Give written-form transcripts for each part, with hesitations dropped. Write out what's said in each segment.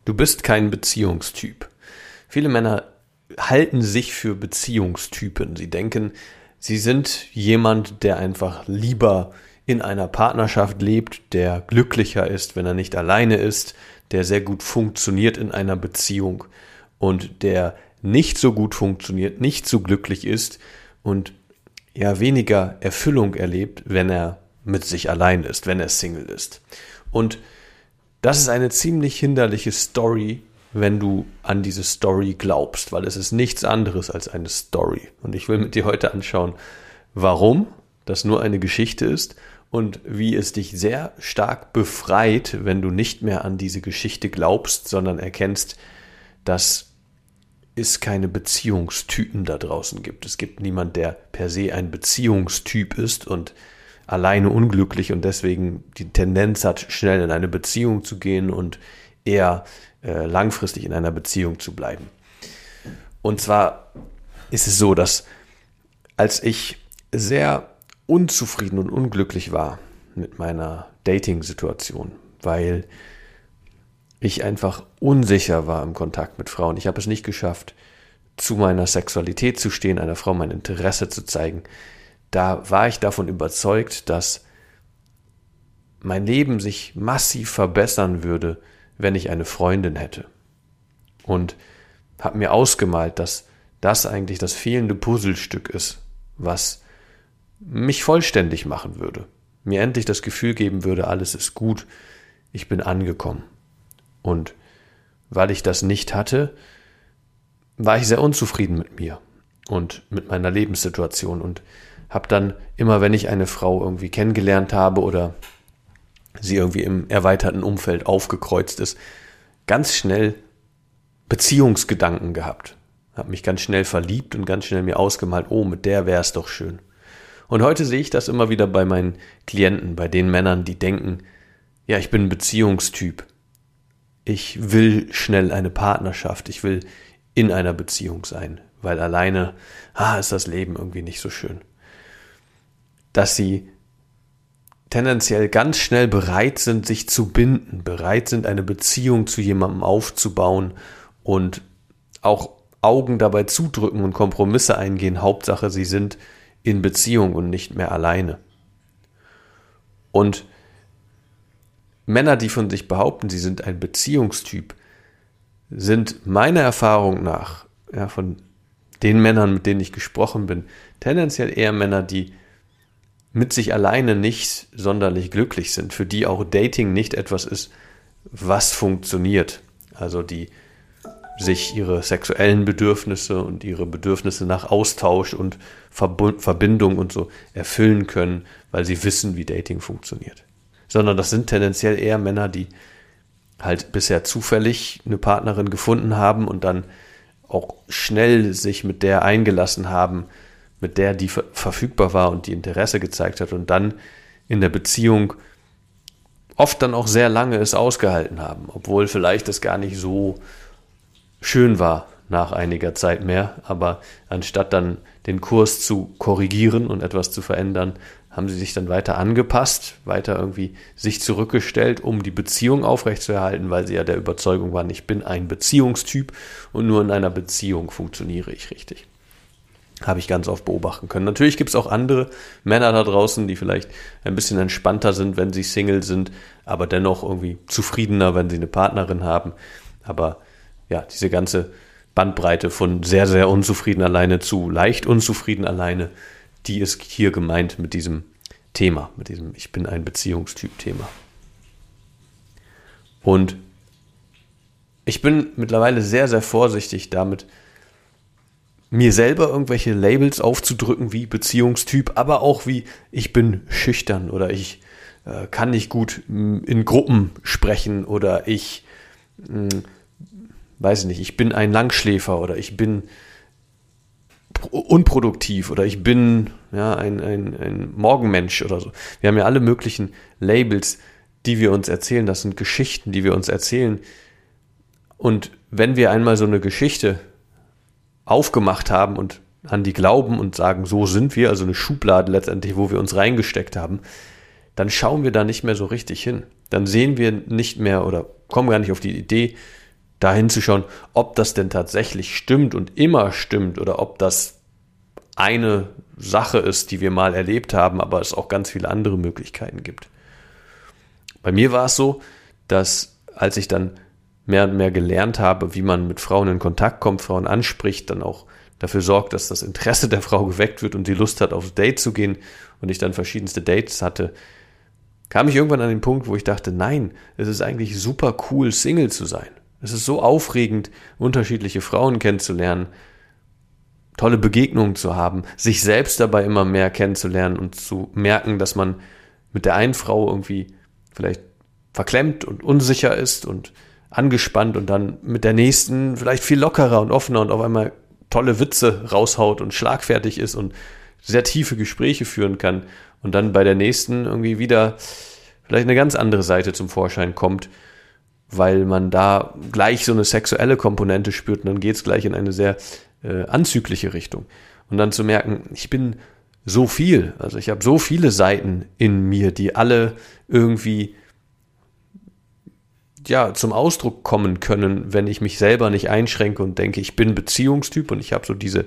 Du bist kein Beziehungstyp. Viele Männer halten sich für Beziehungstypen. Sie denken, sie sind jemand, der einfach lieber in einer Partnerschaft lebt, der glücklicher ist, wenn er nicht alleine ist, der sehr gut funktioniert in einer Beziehung und der nicht so gut funktioniert, nicht so glücklich ist und ja weniger Erfüllung erlebt, wenn er mit sich allein ist, wenn er Single ist. Und das ist eine ziemlich hinderliche Story, wenn du an diese Story glaubst, weil es ist nichts anderes als eine Story. Und ich will mit dir heute anschauen, warum das nur eine Geschichte ist und wie es dich sehr stark befreit, wenn du nicht mehr an diese Geschichte glaubst, sondern erkennst, dass es keine Beziehungstypen da draußen gibt. Es gibt niemand, der per se ein Beziehungstyp ist und alleine unglücklich und deswegen die Tendenz hat, schnell in eine Beziehung zu gehen und eher langfristig in einer Beziehung zu bleiben. Und zwar ist es so, dass als ich sehr unzufrieden und unglücklich war mit meiner Dating-Situation, weil ich einfach unsicher war im Kontakt mit Frauen. Ich habe es nicht geschafft, zu meiner Sexualität zu stehen, einer Frau mein Interesse zu zeigen. Da war ich davon überzeugt, dass mein Leben sich massiv verbessern würde, wenn ich eine Freundin hätte. Und habe mir ausgemalt, dass das eigentlich das fehlende Puzzlestück ist, was mich vollständig machen würde. Mir endlich das Gefühl geben würde, alles ist gut, ich bin angekommen. Und weil ich das nicht hatte, war ich sehr unzufrieden mit mir und mit meiner Lebenssituation und habe dann immer, wenn ich eine Frau irgendwie kennengelernt habe oder sie irgendwie im erweiterten Umfeld aufgekreuzt ist, ganz schnell Beziehungsgedanken gehabt. Habe mich ganz schnell verliebt und ganz schnell mir ausgemalt, oh, mit der wäre es doch schön. Und heute sehe ich das immer wieder bei meinen Klienten, bei den Männern, die denken, ja, ich bin ein Beziehungstyp. Ich will schnell eine Partnerschaft, ich will in einer Beziehung sein, weil alleine ist das Leben irgendwie nicht so schön. Dass sie tendenziell ganz schnell bereit sind, sich zu binden, bereit sind, eine Beziehung zu jemandem aufzubauen und auch Augen dabei zudrücken und Kompromisse eingehen. Hauptsache, sie sind in Beziehung und nicht mehr alleine. Und Männer, die von sich behaupten, sie sind ein Beziehungstyp, sind meiner Erfahrung nach, von den Männern, mit denen ich gesprochen bin, tendenziell eher Männer, die mit sich alleine nicht sonderlich glücklich sind, für die auch Dating nicht etwas ist, was funktioniert. Also die sich ihre sexuellen Bedürfnisse und ihre Bedürfnisse nach Austausch und Verbindung und so erfüllen können, weil sie wissen, wie Dating funktioniert. Sondern das sind tendenziell eher Männer, die halt bisher zufällig eine Partnerin gefunden haben und dann auch schnell sich mit der eingelassen haben, mit der die verfügbar war und die Interesse gezeigt hat und dann in der Beziehung oft dann auch sehr lange es ausgehalten haben, obwohl vielleicht es gar nicht so schön war nach einiger Zeit mehr, aber anstatt dann den Kurs zu korrigieren und etwas zu verändern, haben sie sich dann weiter angepasst, weiter irgendwie sich zurückgestellt, um die Beziehung aufrechtzuerhalten, weil sie ja der Überzeugung waren, ich bin ein Beziehungstyp und nur in einer Beziehung funktioniere ich richtig. Habe ich ganz oft beobachten können. Natürlich gibt es auch andere Männer da draußen, die vielleicht ein bisschen entspannter sind, wenn sie Single sind, aber dennoch irgendwie zufriedener, wenn sie eine Partnerin haben. Aber ja, diese ganze Bandbreite von sehr, sehr unzufrieden alleine zu leicht unzufrieden alleine, die ist hier gemeint mit diesem Thema, mit diesem Ich bin ein Beziehungstyp-Thema. Und ich bin mittlerweile sehr, sehr vorsichtig damit, mir selber irgendwelche Labels aufzudrücken wie Beziehungstyp, aber auch wie ich bin schüchtern oder ich kann nicht gut in Gruppen sprechen oder ich weiß nicht, ich bin ein Langschläfer oder ich bin unproduktiv oder ich bin ein Morgenmensch oder so. Wir haben ja alle möglichen Labels, die wir uns erzählen. Das sind Geschichten, die wir uns erzählen. Und wenn wir einmal so eine Geschichte aufgemacht haben und an die glauben und sagen, so sind wir, also eine Schublade letztendlich, wo wir uns reingesteckt haben, dann schauen wir da nicht mehr so richtig hin. Dann sehen wir nicht mehr oder kommen gar nicht auf die Idee, dahin zu schauen, ob das denn tatsächlich stimmt und immer stimmt oder ob das eine Sache ist, die wir mal erlebt haben, aber es auch ganz viele andere Möglichkeiten gibt. Bei mir war es so, dass als ich dann mehr und mehr gelernt habe, wie man mit Frauen in Kontakt kommt, Frauen anspricht, dann auch dafür sorgt, dass das Interesse der Frau geweckt wird und die Lust hat, aufs Date zu gehen und ich dann verschiedenste Dates hatte, kam ich irgendwann an den Punkt, wo ich dachte, nein, es ist eigentlich super cool, Single zu sein. Es ist so aufregend, unterschiedliche Frauen kennenzulernen, tolle Begegnungen zu haben, sich selbst dabei immer mehr kennenzulernen und zu merken, dass man mit der einen Frau irgendwie vielleicht verklemmt und unsicher ist und angespannt und dann mit der nächsten vielleicht viel lockerer und offener und auf einmal tolle Witze raushaut und schlagfertig ist und sehr tiefe Gespräche führen kann und dann bei der nächsten irgendwie wieder vielleicht eine ganz andere Seite zum Vorschein kommt, weil man da gleich so eine sexuelle Komponente spürt und dann geht es gleich in eine sehr anzügliche Richtung. Und dann zu merken, ich bin so viel, also ich habe so viele Seiten in mir, die alle irgendwie zum Ausdruck kommen können, wenn ich mich selber nicht einschränke und denke, ich bin Beziehungstyp und ich habe so diese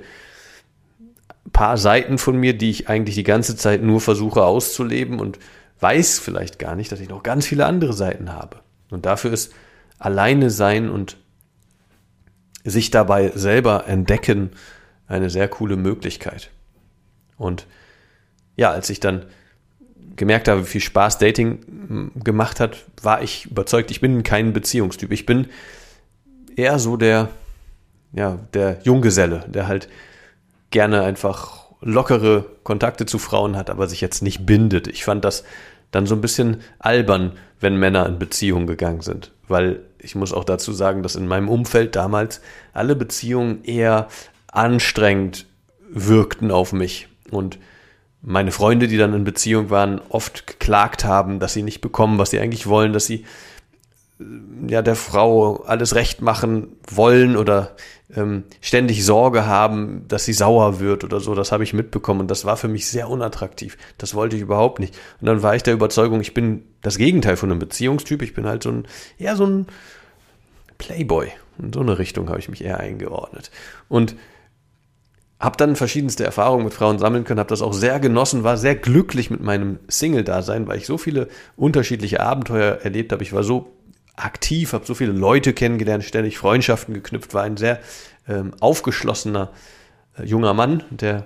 paar Seiten von mir, die ich eigentlich die ganze Zeit nur versuche auszuleben und weiß vielleicht gar nicht, dass ich noch ganz viele andere Seiten habe. Und dafür ist alleine sein und sich dabei selber entdecken eine sehr coole Möglichkeit. Und ja, als ich dann gemerkt habe, wie viel Spaß Dating gemacht hat, war ich überzeugt, ich bin kein Beziehungstyp. Ich bin eher so der Junggeselle, der halt gerne einfach lockere Kontakte zu Frauen hat, aber sich jetzt nicht bindet. Ich fand das dann so ein bisschen albern, wenn Männer in Beziehungen gegangen sind, weil ich muss auch dazu sagen, dass in meinem Umfeld damals alle Beziehungen eher anstrengend wirkten auf mich und meine Freunde, die dann in Beziehung waren, oft geklagt haben, dass sie nicht bekommen, was sie eigentlich wollen, dass sie der Frau alles recht machen wollen oder ständig Sorge haben, dass sie sauer wird oder so. Das habe ich mitbekommen und das war für mich sehr unattraktiv. Das wollte ich überhaupt nicht. Und dann war ich der Überzeugung, ich bin das Gegenteil von einem Beziehungstyp. Ich bin halt so ein Playboy. In so eine Richtung habe ich mich eher eingeordnet. Und habe dann verschiedenste Erfahrungen mit Frauen sammeln können, habe das auch sehr genossen, war sehr glücklich mit meinem Single-Dasein, weil ich so viele unterschiedliche Abenteuer erlebt habe. Ich war so aktiv, habe so viele Leute kennengelernt, ständig Freundschaften geknüpft, war ein sehr aufgeschlossener junger Mann, der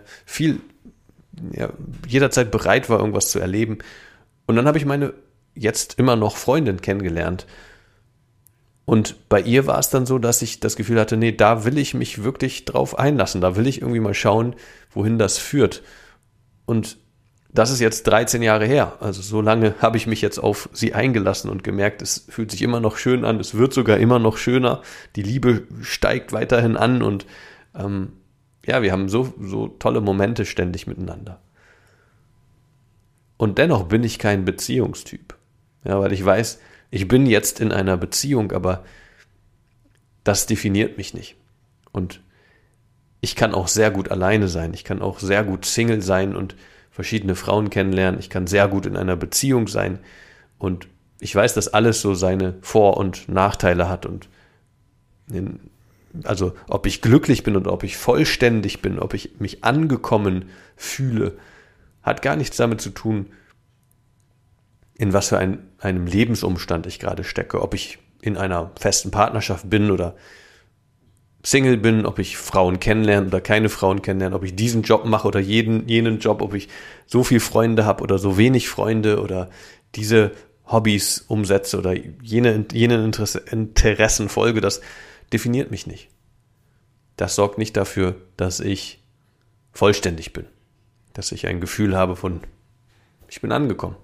jederzeit bereit war, irgendwas zu erleben. Und dann habe ich meine jetzt immer noch Freundin kennengelernt. Und bei ihr war es dann so, dass ich das Gefühl hatte, nee, da will ich mich wirklich drauf einlassen. Da will ich irgendwie mal schauen, wohin das führt. Und das ist jetzt 13 Jahre her. Also so lange habe ich mich jetzt auf sie eingelassen und gemerkt, es fühlt sich immer noch schön an. Es wird sogar immer noch schöner. Die Liebe steigt weiterhin an und wir haben so tolle Momente ständig miteinander. Und dennoch bin ich kein Beziehungstyp. Ja, weil ich weiß, ich bin jetzt in einer Beziehung, aber das definiert mich nicht. Und ich kann auch sehr gut alleine sein. Ich kann auch sehr gut Single sein und verschiedene Frauen kennenlernen. Ich kann sehr gut in einer Beziehung sein. Und ich weiß, dass alles so seine Vor- und Nachteile hat. Und also ob ich glücklich bin und ob ich vollständig bin, ob ich mich angekommen fühle, hat gar nichts damit zu tun, in was für einem Lebensumstand ich gerade stecke, ob ich in einer festen Partnerschaft bin oder Single bin, ob ich Frauen kennenlerne oder keine Frauen kennenlerne, ob ich diesen Job mache oder jenen Job, ob ich so viel Freunde habe oder so wenig Freunde oder diese Hobbys umsetze oder jenen Interessen folge, das definiert mich nicht. Das sorgt nicht dafür, dass ich vollständig bin, dass ich ein Gefühl habe von, ich bin angekommen.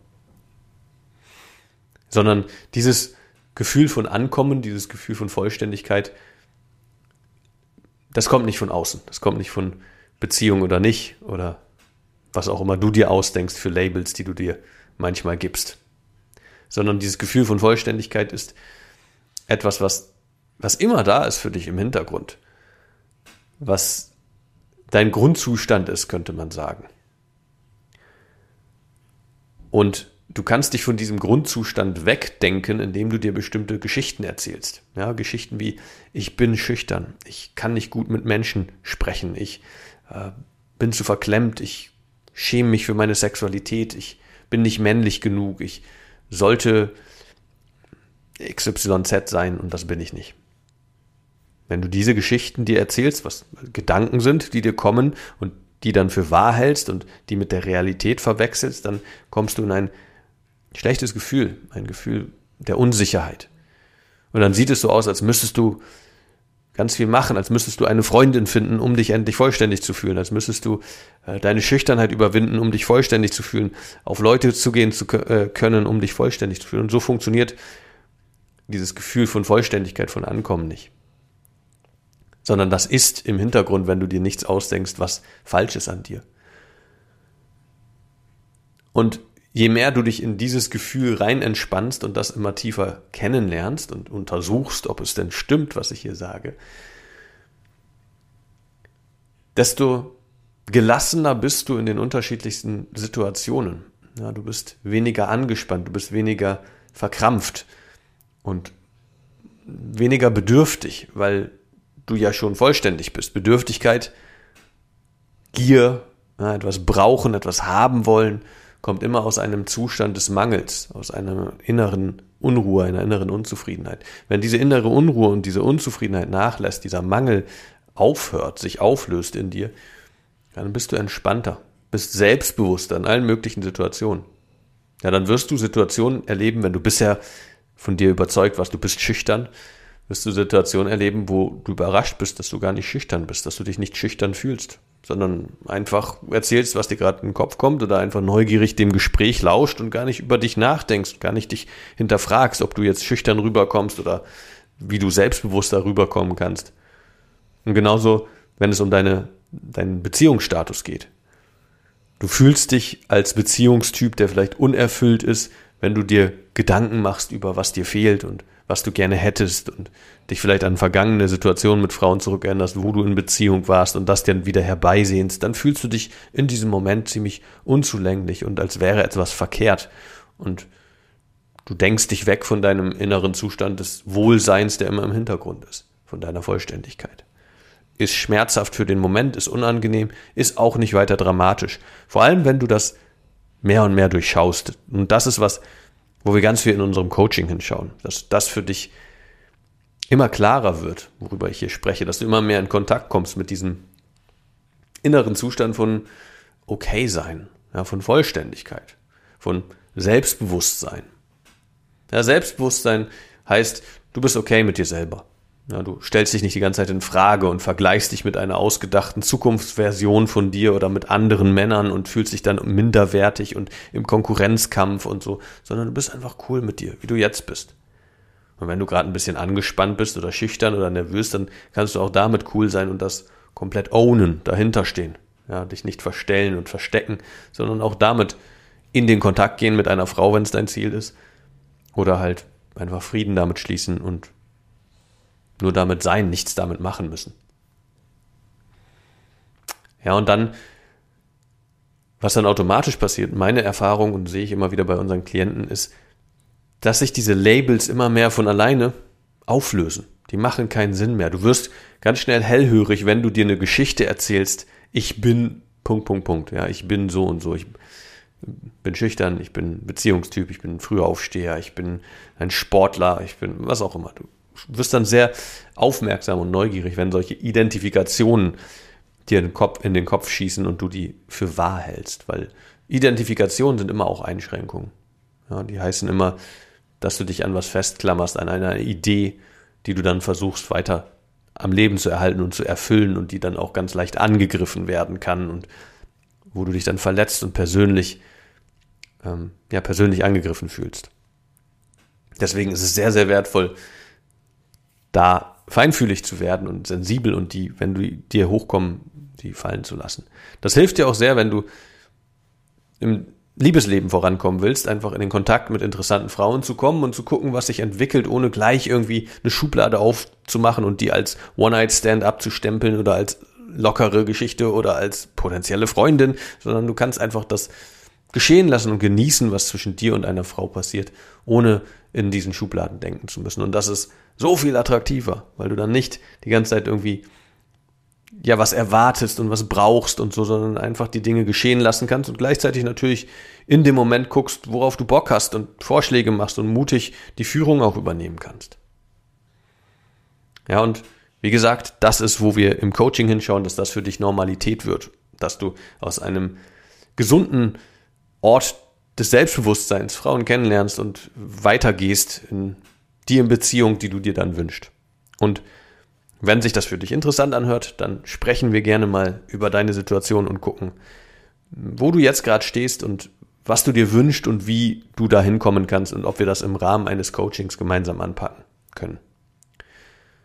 Sondern dieses Gefühl von Ankommen, dieses Gefühl von Vollständigkeit, das kommt nicht von außen. Das kommt nicht von Beziehung oder nicht oder was auch immer du dir ausdenkst für Labels, die du dir manchmal gibst. Sondern dieses Gefühl von Vollständigkeit ist etwas, was immer da ist für dich im Hintergrund. Was dein Grundzustand ist, könnte man sagen. Und du kannst dich von diesem Grundzustand wegdenken, indem du dir bestimmte Geschichten erzählst. Ja, Geschichten wie, ich bin schüchtern, ich kann nicht gut mit Menschen sprechen, ich bin zu verklemmt, ich schäme mich für meine Sexualität, ich bin nicht männlich genug, ich sollte XYZ sein und das bin ich nicht. Wenn du diese Geschichten dir erzählst, was Gedanken sind, die dir kommen und die dann für wahr hältst und die mit der Realität verwechselst, dann kommst du in ein schlechtes Gefühl, ein Gefühl der Unsicherheit. Und dann sieht es so aus, als müsstest du ganz viel machen, als müsstest du eine Freundin finden, um dich endlich vollständig zu fühlen, als müsstest du deine Schüchternheit überwinden, um dich vollständig zu fühlen, auf Leute zugehen zu können, um dich vollständig zu fühlen. Und so funktioniert dieses Gefühl von Vollständigkeit, von Ankommen nicht. Sondern das ist im Hintergrund, wenn du dir nichts ausdenkst, was falsch ist an dir. Und je mehr du dich in dieses Gefühl rein entspannst und das immer tiefer kennenlernst und untersuchst, ob es denn stimmt, was ich hier sage, desto gelassener bist du in den unterschiedlichsten Situationen. Ja, du bist weniger angespannt, du bist weniger verkrampft und weniger bedürftig, weil du ja schon vollständig bist. Bedürftigkeit, Gier, ja, etwas brauchen, etwas haben wollen, kommt immer aus einem Zustand des Mangels, aus einer inneren Unruhe, einer inneren Unzufriedenheit. Wenn diese innere Unruhe und diese Unzufriedenheit nachlässt, dieser Mangel aufhört, sich auflöst in dir, dann bist du entspannter, bist selbstbewusster in allen möglichen Situationen. Ja, dann wirst du Situationen erleben, wenn du bisher von dir überzeugt warst, du bist schüchtern, wirst du Situationen erleben, wo du überrascht bist, dass du gar nicht schüchtern bist, dass du dich nicht schüchtern fühlst, sondern einfach erzählst, was dir gerade in den Kopf kommt oder einfach neugierig dem Gespräch lauscht und gar nicht über dich nachdenkst, gar nicht dich hinterfragst, ob du jetzt schüchtern rüberkommst oder wie du selbstbewusster rüberkommen kannst. Und genauso, wenn es um deinen Beziehungsstatus geht. Du fühlst dich als Beziehungstyp, der vielleicht unerfüllt ist, wenn du dir Gedanken machst über was dir fehlt und was du gerne hättest und dich vielleicht an vergangene Situationen mit Frauen zurückerinnerst, wo du in Beziehung warst und das dann wieder herbeisehnst, dann fühlst du dich in diesem Moment ziemlich unzulänglich und als wäre etwas verkehrt. Und du denkst dich weg von deinem inneren Zustand des Wohlseins, der immer im Hintergrund ist, von deiner Vollständigkeit. Ist schmerzhaft für den Moment, ist unangenehm, ist auch nicht weiter dramatisch. Vor allem, wenn du das mehr und mehr durchschaust. Und das ist was, wo wir ganz viel in unserem Coaching hinschauen, dass das für dich immer klarer wird, worüber ich hier spreche, dass du immer mehr in Kontakt kommst mit diesem inneren Zustand von Okay-Sein, ja, von Vollständigkeit, von Selbstbewusstsein. Ja, Selbstbewusstsein heißt, du bist okay mit dir selber. Ja, du stellst dich nicht die ganze Zeit in Frage und vergleichst dich mit einer ausgedachten Zukunftsversion von dir oder mit anderen Männern und fühlst dich dann minderwertig und im Konkurrenzkampf und so, sondern du bist einfach cool mit dir, wie du jetzt bist. Und wenn du gerade ein bisschen angespannt bist oder schüchtern oder nervös, dann kannst du auch damit cool sein und das komplett ownen, dahinter stehen. Ja, dich nicht verstellen und verstecken, sondern auch damit in den Kontakt gehen mit einer Frau, wenn es dein Ziel ist. Oder halt einfach Frieden damit schließen und nur damit sein, nichts damit machen müssen. Ja, und dann, was dann automatisch passiert, meine Erfahrung und sehe ich immer wieder bei unseren Klienten, ist, dass sich diese Labels immer mehr von alleine auflösen. Die machen keinen Sinn mehr. Du wirst ganz schnell hellhörig, wenn du dir eine Geschichte erzählst, ich bin ... Ja, ich bin so und so, ich bin schüchtern, ich bin Beziehungstyp, ich bin Frühaufsteher, ich bin ein Sportler, ich bin was auch immer. Du wirst dann sehr aufmerksam und neugierig, wenn solche Identifikationen dir in den Kopf schießen und du die für wahr hältst, weil Identifikationen sind immer auch Einschränkungen. Ja, die heißen immer, dass du dich an was festklammerst, an einer Idee, die du dann versuchst weiter am Leben zu erhalten und zu erfüllen und die dann auch ganz leicht angegriffen werden kann und wo du dich dann verletzt und persönlich angegriffen fühlst. Deswegen ist es sehr, sehr wertvoll, da feinfühlig zu werden und sensibel und die, wenn die dir hochkommen, die fallen zu lassen. Das hilft dir auch sehr, wenn du im Liebesleben vorankommen willst, einfach in den Kontakt mit interessanten Frauen zu kommen und zu gucken, was sich entwickelt, ohne gleich irgendwie eine Schublade aufzumachen und die als One-Night-Stand abzustempeln oder als lockere Geschichte oder als potenzielle Freundin, sondern du kannst einfach das geschehen lassen und genießen, was zwischen dir und einer Frau passiert, ohne in diesen Schubladen denken zu müssen. Und das ist so viel attraktiver, weil du dann nicht die ganze Zeit irgendwie was erwartest und was brauchst und so, sondern einfach die Dinge geschehen lassen kannst und gleichzeitig natürlich in dem Moment guckst, worauf du Bock hast und Vorschläge machst und mutig die Führung auch übernehmen kannst. Ja, und wie gesagt, das ist, wo wir im Coaching hinschauen, dass das für dich Normalität wird, dass du aus einem gesunden Ort des Selbstbewusstseins Frauen kennenlernst und weitergehst in die Beziehung, die du dir dann wünschst. Und wenn sich das für dich interessant anhört, dann sprechen wir gerne mal über deine Situation und gucken, wo du jetzt gerade stehst und was du dir wünschst und wie du da hinkommen kannst und ob wir das im Rahmen eines Coachings gemeinsam anpacken können.